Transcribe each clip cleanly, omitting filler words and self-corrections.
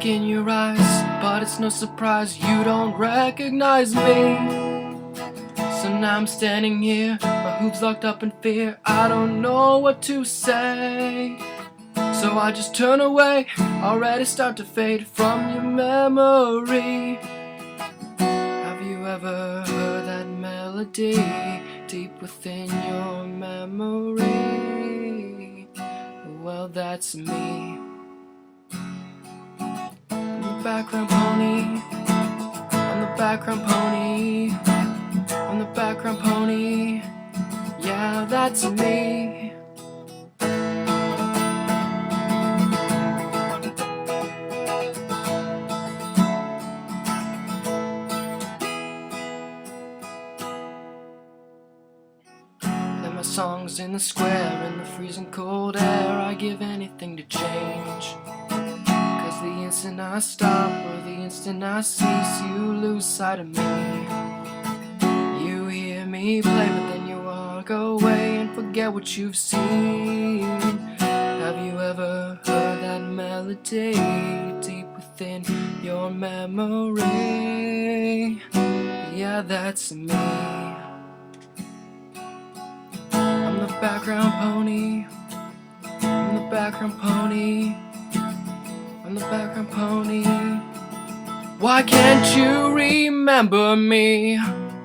look in your eyes, but it's no surprise you don't recognize me. So now I'm standing here, my hooves locked up in fear. I don't know what to say, so I just turn away, already start to fade from your memory. Have you ever heard that melody deep within your memory? Well, that's me. I'm the background pony, I'm the background pony, I'm the background pony, yeah, that's me. Play my songs in the square, in the freezing cold air. I give anything to change, 'cause the instant I stop or the instant I cease, you lose sight of me. You hear me play, but then you walk away and forget what you've seen. Have you ever heard that melody deep within your memory? Yeah, that's me. I'm the background pony, I'm the background pony, I'm the background pony. Why can't you remember me?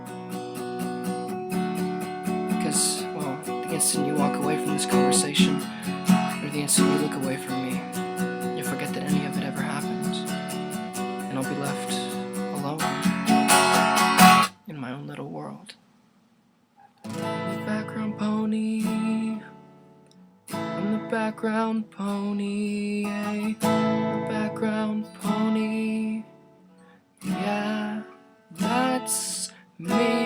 Because, well, the instant you walk away from this conversation, or the instant you look away from me, you forget that any of it ever happened, and I'll be left alone in my own little world. I'm the background pony, I'm the background pony, I'm the background pony, yeah, that's me.